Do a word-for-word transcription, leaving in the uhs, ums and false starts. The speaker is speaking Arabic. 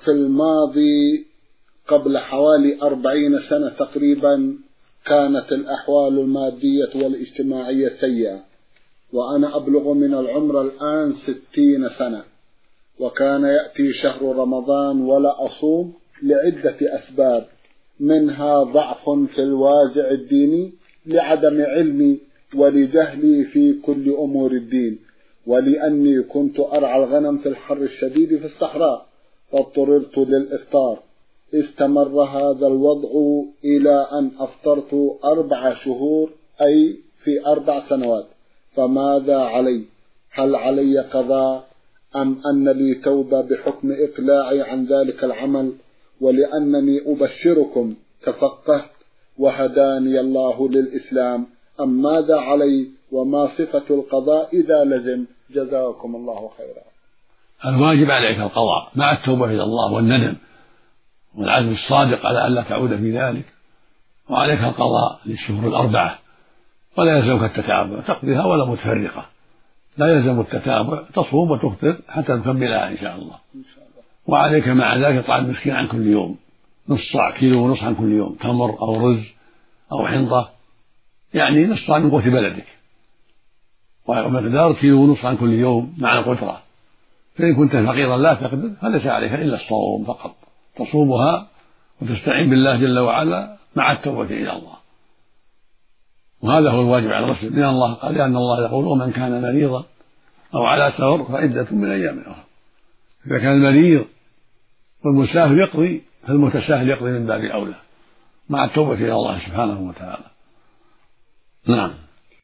في الماضي قبل حوالي أربعين سنة تقريبا كانت الأحوال المادية والاجتماعية سيئة، وأنا أبلغ من العمر الآن ستين سنة، وكان يأتي شهر رمضان ولا أصوم لعدة أسباب، منها ضعف في الوازع الديني لعدم علمي ولجهلي في كل أمور الدين، ولأني كنت أرعى الغنم في الحر الشديد في الصحراء فاضطررت للإفطار. استمر هذا الوضع إلى أن أفطرت أربع شهور، أي في أربع سنوات. فماذا علي؟ هل علي قضاء أم أن لي توبة بحكم إقلاعي عن ذلك العمل؟ ولأنني أبشركم تفقهت وهداني الله للإسلام، أم ماذا علي وما صفة القضاء إذا لزم؟ جزاكم الله خيرا. الواجب عليك القضاء مع التوبة إلى الله والندم والعزم الصادق على أن لا تعود في ذلك، وعليك القضاء للشهور الأربعة، ولا يلزمك التتابع، تقضيها ولا متفرقة، لا يلزم التتابع، تصوم وتفطر حتى تكملها إن شاء الله. وعليك مع ذلك إطعام مسكين عن كل يوم، نص صاع، كيلو ونص عن كل يوم، تمر أو رز أو حنطة، يعني نص صاع من قوت بلدك، ومقدار كيلو ونص عن كل يوم مع القدرة. فإن كنت فقيرا لا تقدر فليس عليك إلا الصوم فقط، تصومها وتستعين بالله جل وعلا مع التوبة إلى الله، وهذا هو الواجب على المسلم. لأن الله قال لأن الله يقول ومن كان مريضا أو على سفر فعدة من أيام أخرى. إذا كان المريض والمسافر يقضي فالمتساهل يقضي من باب أولى مع التوبة إلى الله سبحانه وتعالى. نعم.